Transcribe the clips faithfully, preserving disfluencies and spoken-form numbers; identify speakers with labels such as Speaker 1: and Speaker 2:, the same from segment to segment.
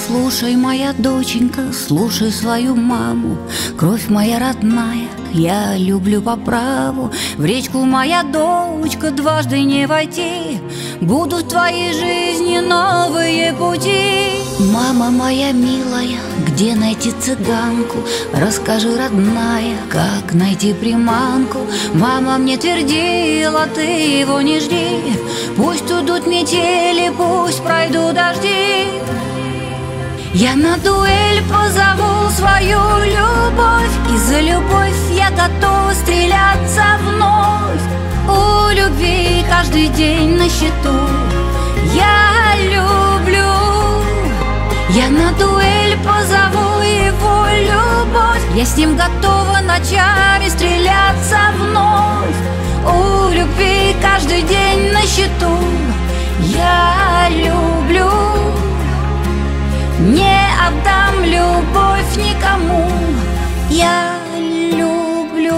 Speaker 1: Слушай, моя доченька, слушай свою маму. Кровь моя родная, я люблю по праву. В речку, моя дочка, дважды не войти. Будут в твоей жизни новые пути. Мама моя милая, где найти цыганку? Расскажи, родная, как найти приманку? Мама мне твердила, ты его не жди. Пусть уйдут метели, пусть пройдут дожди. Я на дуэль позову свою любовь, и за любовь я готова стреляться вновь. У любви каждый день на счету. Я люблю. Я на дуэль позову его любовь. Я с ним готова ночами стреляться вновь. У любви каждый день на счету. Я люблю. Не отдам любовь никому. Я люблю.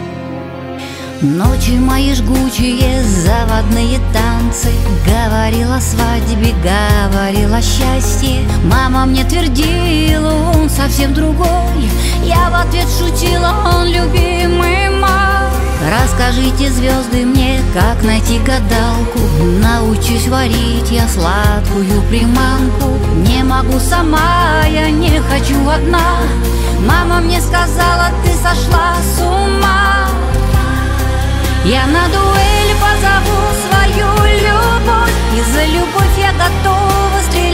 Speaker 1: Ночи мои жгучие, заводные танцы. Говорила о свадьбе, говорила о счастье. Мама мне твердила, он совсем другой. Я в ответ шутила, он любимый мой. Расскажите, звезды, мне, как найти гадалку. Научусь варить я сладкую приманку. Не могу сама, я не хочу одна. Мама мне сказала, ты сошла с ума. Я на дуэль позову свою любовь, и за любовь я готова стрелять.